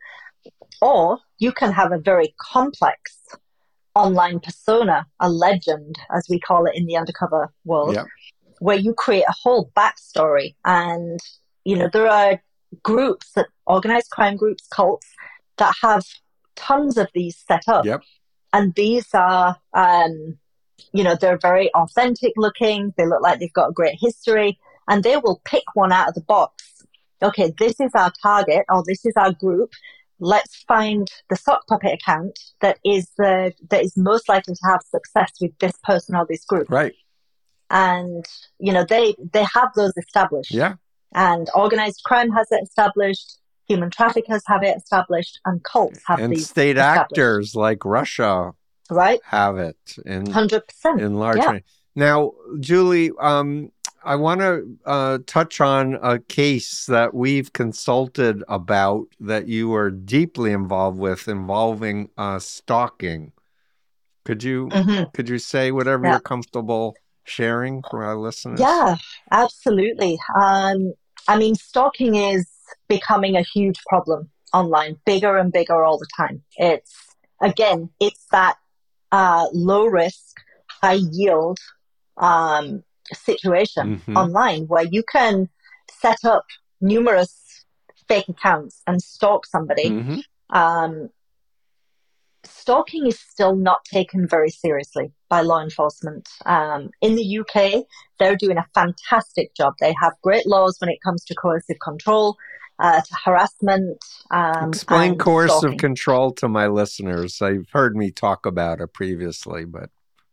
Or you can have a very complex online persona, a legend, as we call it in the undercover world, yep. where you create a whole backstory. And, you know, there are groups, that organized crime groups, cults, that have tons of these set up. Yep. And these are, um, you know, they're very authentic looking. They look like they've got a great history. And they will pick one out of the box. Okay, this is our target, or this is our group. Let's find the sock puppet account that is the that is most likely to have success with this person or this group. Right. And, you know, they they have those established. Yeah. And organized crime has it established, human traffickers have it established, and cults have and these state actors like Russia right have it in one hundred percent in large yeah. way. Now, Julie, um, I want to uh, touch on a case that we've consulted about that you were deeply involved with, involving uh, stalking. Could you mm-hmm. could you say whatever yeah. you're comfortable sharing for our listeners? Yeah, absolutely. Um, I mean, stalking is becoming a huge problem online, bigger and bigger all the time. It's, again, it's that uh, low risk, high yield um, situation mm-hmm. online where you can set up numerous fake accounts and stalk somebody. Mm-hmm. Um, stalking is still not taken very seriously by law enforcement. Um, in the U K, they're doing a fantastic job. They have great laws when it comes to coercive control, uh, to harassment. Um, Explain coercive stalking. control to my listeners. They've heard me talk about it previously, but...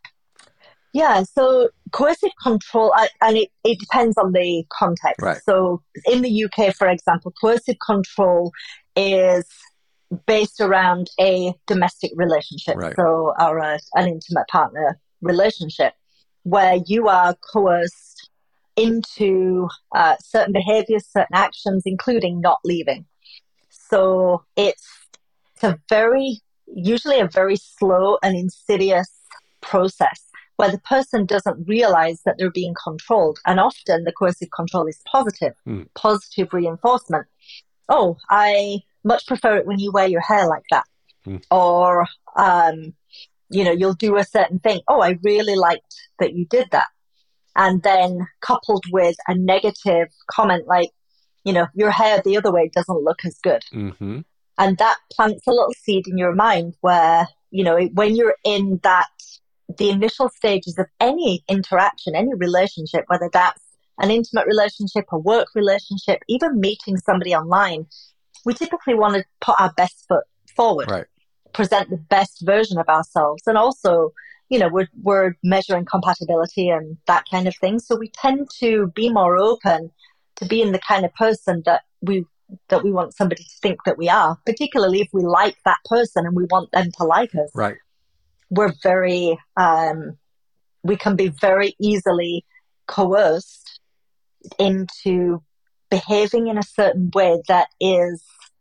Yeah, so coercive control, uh, and it, it depends on the context. Right. So in the U K, for example, coercive control is based around a domestic relationship, Right. so or a, an intimate partner relationship, where you are coerced into uh, certain behaviors, certain actions, including not leaving. So it's, it's a very, usually a very slow and insidious process where the person doesn't realize that they're being controlled. And often the coercive control is positive, Mm. positive reinforcement. Oh, I much prefer it when you wear your hair like that. Mm. Or, um, you know, you'll do a certain thing. Oh, I really liked that you did that. And then coupled with a negative comment like, you know, your hair the other way doesn't look as good. Mm-hmm. And that plants a little seed in your mind where, you know, when you're in that, the initial stages of any interaction, any relationship, whether that's an intimate relationship, a work relationship, even meeting somebody online, we typically want to put our best foot forward, Right. present the best version of ourselves. And also, you know, we're, we're measuring compatibility and that kind of thing. So we tend to be more open to being the kind of person that we that we want somebody to think that we are, particularly if we like that person and we want them to like us. Right. We're very, um, we can be very easily coerced into behaving in a certain way that is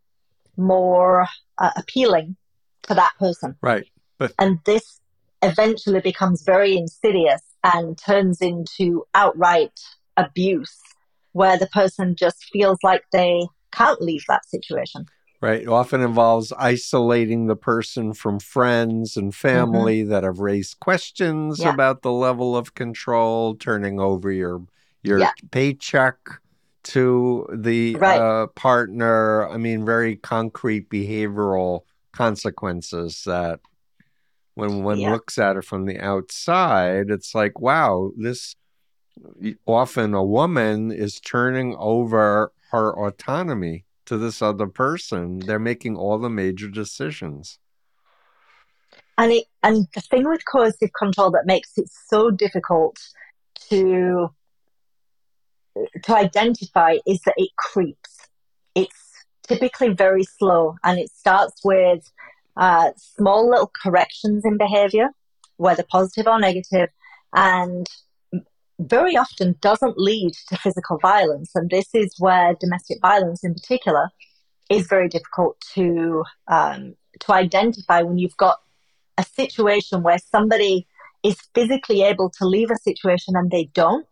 more uh, appealing to that person. Right. But and this eventually becomes very insidious and turns into outright abuse, where the person just feels like they can't leave that situation. Right. It often involves isolating the person from friends and family mm-hmm. that have raised questions yeah. about the level of control, turning over your your yeah. paycheck to the right. uh, partner. I mean, very concrete behavioral consequences that when one yeah. looks at it from the outside, it's like, wow, this often a woman is turning over her autonomy to this other person. They're making all the major decisions. And it, and the thing with coercive control that makes it so difficult to to identify is that it creeps. It's typically very slow, and it starts with uh, small little corrections in behavior, whether positive or negative, and very often doesn't lead to physical violence. And this is where domestic violence in particular is very difficult to um, to identify when you've got a situation where somebody is physically able to leave a situation and they don't,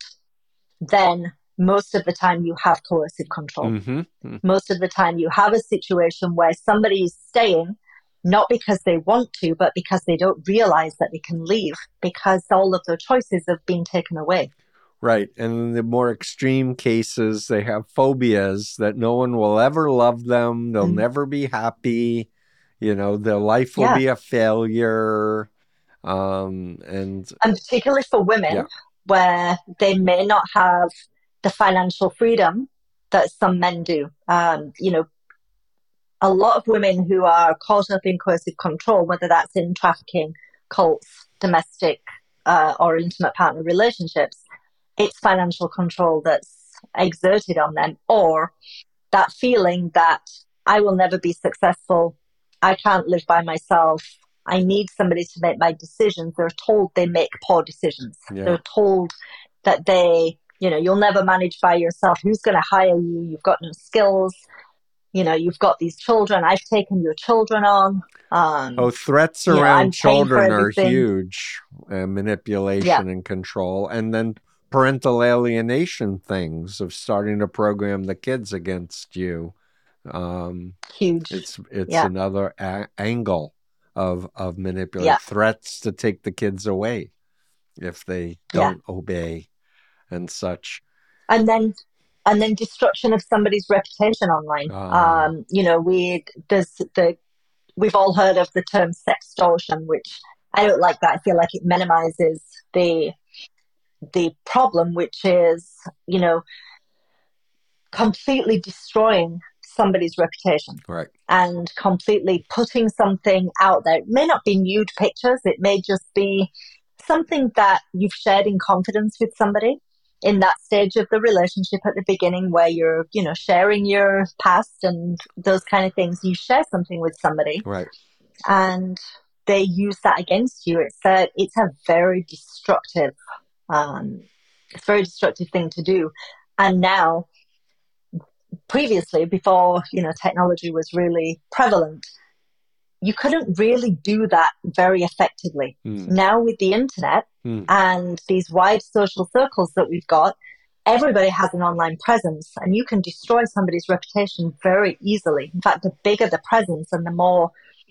then most of the time you have coercive control. Mm-hmm. Mm-hmm. Most of the time you have a situation where somebody is staying not because they want to, but because they don't realize that they can leave because all of their choices have been taken away. Right. And in the more extreme cases, they have phobias that no one will ever love them. They'll mm-hmm. never be happy. You know, their life will yeah. be a failure. Um, and, and particularly for women, yeah. where they may not have the financial freedom that some men do. Um, you know, a lot of women who are caught up in coercive control, whether that's in trafficking, cults, domestic uh, or intimate partner relationships, it's financial control that's exerted on them, or that feeling that I will never be successful, I can't live by myself, I need somebody to make my decisions. They're told they make poor decisions. Yeah. They're told that they, you know, you'll never manage by yourself. Who's going to hire you? You've got no skills. You know, you've got these children. I've taken your children on. Um, oh, threats around know, children are huge. Uh, manipulation yeah. and control. And then parental alienation things of starting to program the kids against you. Um, huge. It's it's yeah. another a- angle of of manipulation. Yeah. Threats to take the kids away if they don't yeah. obey and such. And then and then destruction of somebody's reputation online. Uh, um, you know, we there's the we've all heard of the term sextortion, which I don't like that. I feel like it minimizes the the problem, which is, you know, completely destroying somebody's reputation. Right. And completely putting something out there. It may not be nude pictures. It may just be something that you've shared in confidence with somebody. in that stage of the relationship at the beginning where you're, you know, sharing your past and those kind of things. You share something with somebody, right, and they use that against you. It's a, it's a very destructive, um, it's a very destructive thing to do. And now, previously, before, you know, technology was really prevalent, you couldn't really do that very effectively. mm. Now with the internet mm. and these wide social circles that we've got, everybody has an online presence, and you can destroy somebody's reputation very easily. In fact, the bigger the presence and the more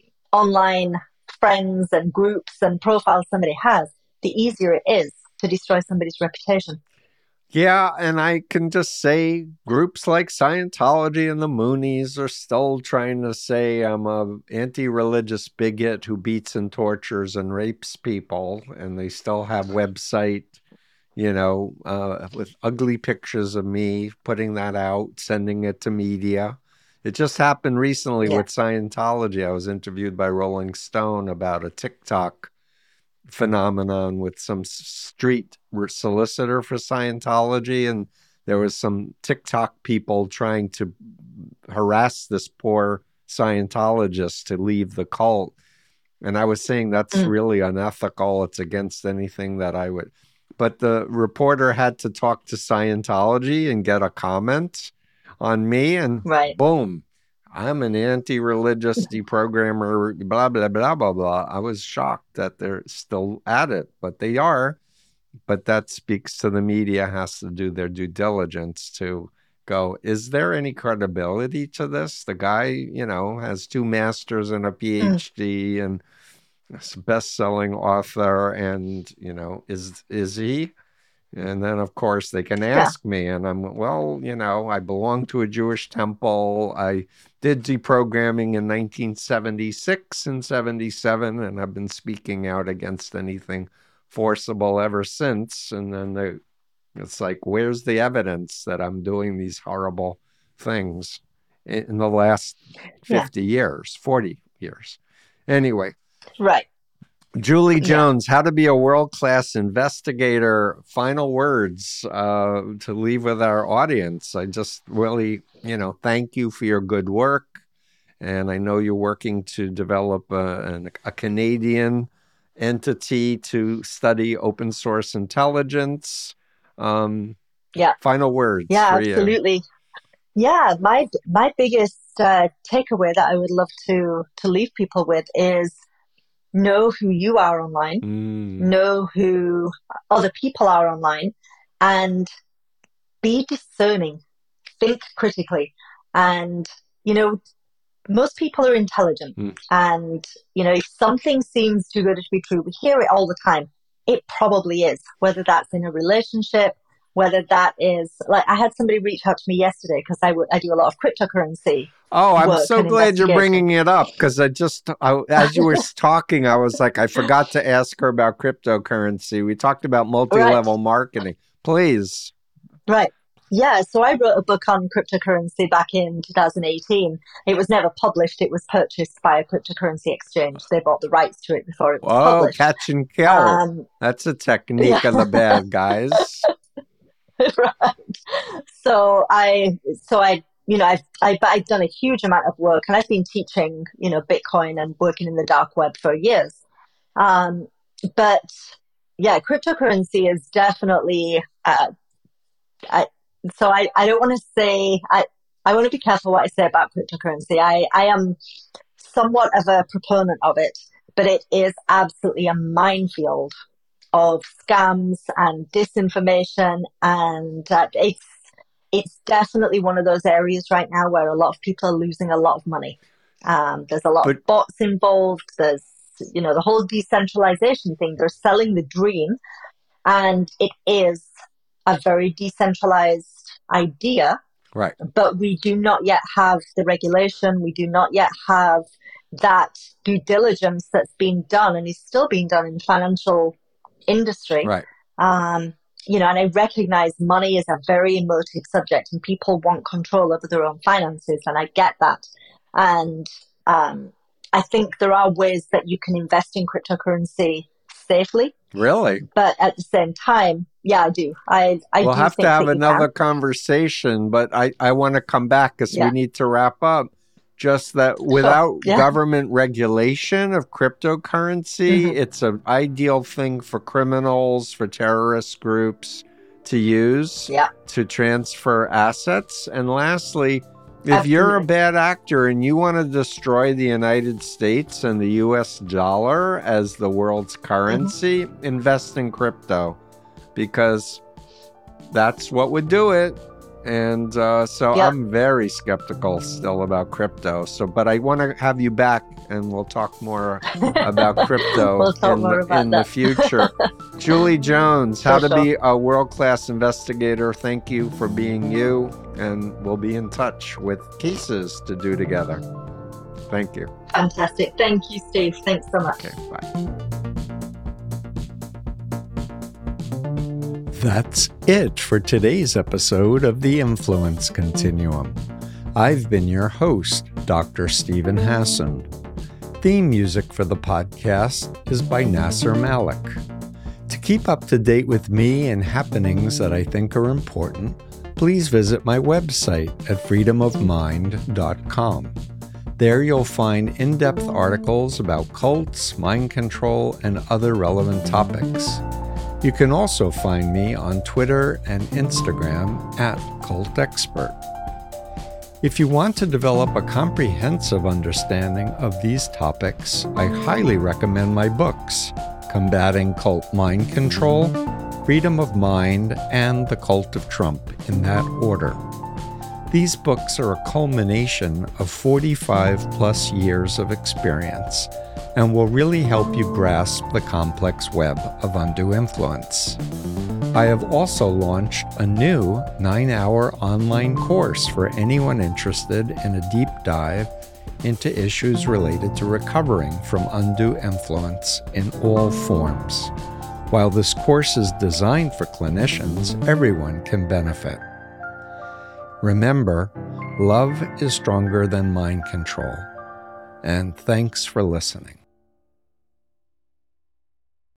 online friends and groups and profiles somebody has, the easier it is to destroy somebody's reputation. Yeah, and I can just say groups like Scientology and the Moonies are still trying to say I'm a anti-religious bigot who beats and tortures and rapes people, and they still have website, you know, uh, with ugly pictures of me, putting that out, sending it to media. It just happened recently yeah. with Scientology. I was interviewed by Rolling Stone about a TikTok phenomenon with some street solicitor for Scientology, and there was some TikTok people trying to harass this poor Scientologist to leave the cult. And I was saying that's mm. really unethical. It's against anything that I would. But the reporter had to talk to Scientology and get a comment on me, and right. boom, I'm an anti-religious deprogrammer, blah, blah, blah, blah, blah. I was shocked that they're still at it, but they are. But that speaks to the media has to do their due diligence to go, is there any credibility to this? The guy, you know, has two masters and a P H D mm. and is a best-selling author, and, you know, is is he? And then, of course, they can ask yeah. me, and I'm, well, you know, I belong to a Jewish temple. I did deprogramming in nineteen seventy-six and seventy-seven, and I've been speaking out against anything forcible ever since. And then they, it's like, where's the evidence that I'm doing these horrible things in the last fifty yeah. years, forty years? Anyway. Right. Julie Jones, yeah. How to be a world-class investigator. Final words uh, to leave with our audience. I just really, you know, thank you for your good work. And I know you're working to develop a, an, a Canadian entity to study open source intelligence. Um, yeah. Final words yeah, for you. Absolutely. Yeah, my my biggest uh, takeaway that I would love to to leave people with is know who you are online, mm. know who other people are online, and be discerning, think critically. And, you know, most people are intelligent. Mm. And, you know, if something seems too good to be true, we hear it all the time. It probably is, whether that's in a relationship, whether that is, like, I had somebody reach out to me yesterday because I, w- I do a lot of cryptocurrency. Oh, I'm so glad you're bringing it up, because I just, I, as you were talking, I was like, I forgot to ask her about cryptocurrency. We talked about multi-level right. marketing. Please. Right. Yeah. So I wrote a book on cryptocurrency back in two thousand eighteen. It was never published. It was purchased by a cryptocurrency exchange. They bought the rights to it before it was Whoa, published. Catch and kill. Um, That's a technique yeah. of the bad guys. Right. So I, so I, you know, I've, I, I've done a huge amount of work, and I've been teaching, you know, Bitcoin and working in the dark web for years. Um, but yeah, cryptocurrency is definitely, uh, I, so I, I don't want to say, I, I want to be careful what I say about cryptocurrency. I, I am somewhat of a proponent of it, but it is absolutely a minefield of scams and disinformation, and uh, it's it's definitely one of those areas right now where a lot of people are losing a lot of money. Um, there's a lot but, of bots involved. There's, you know, the whole decentralization thing. They're selling the dream, and it is a very decentralized idea. Right. But we do not yet have the regulation. We do not yet have that due diligence that's being done and is still being done in the financial industry. Right. Um, you know, and I recognize money is a very emotive subject, and people want control over their own finances, and I get that. And um, I think there are ways that you can invest in cryptocurrency safely. Really? But at the same time, yeah, I do. I, I we'll do have think to have that you another can. conversation, but I, I want to come back because Yeah. we need to wrap up. Just that without yeah. government regulation of cryptocurrency, Mm-hmm. it's an ideal thing for criminals, for terrorist groups to use Yeah. to transfer assets. And lastly, if Absolutely. you're a bad actor and you want to destroy the United States and the U S dollar as the world's currency, mm-hmm. invest in crypto, because that's what would do it. And uh, so yep. I'm very skeptical still about crypto. So, but I want to have you back and we'll talk more about crypto we'll talk in, more the, about in that. the future. Julie Jones, For How sure. to Be a World-Class Investigator. Thank you for being you. And we'll be in touch with cases to do together. Thank you. Fantastic. Thank you, Steve. Thanks so much. Okay, bye. That's it for today's episode of The Influence Continuum. I've been your host, Doctor Stephen Hassan. Theme music for the podcast is by Nasser Malik. To keep up to date with me and happenings that I think are important, please visit my website at freedom of mind dot com. There you'll find in-depth articles about cults, mind control, and other relevant topics. You can also find me on Twitter and Instagram at Cult Expert. If you want to develop a comprehensive understanding of these topics, I highly recommend my books, Combating Cult Mind Control, Freedom of Mind, and The Cult of Trump, in that order. These books are a culmination of forty-five plus years of experience and will really help you grasp the complex web of undue influence. I have also launched a new nine-hour online course for anyone interested in a deep dive into issues related to recovering from undue influence in all forms. While this course is designed for clinicians, everyone can benefit. Remember, love is stronger than mind control. And thanks for listening.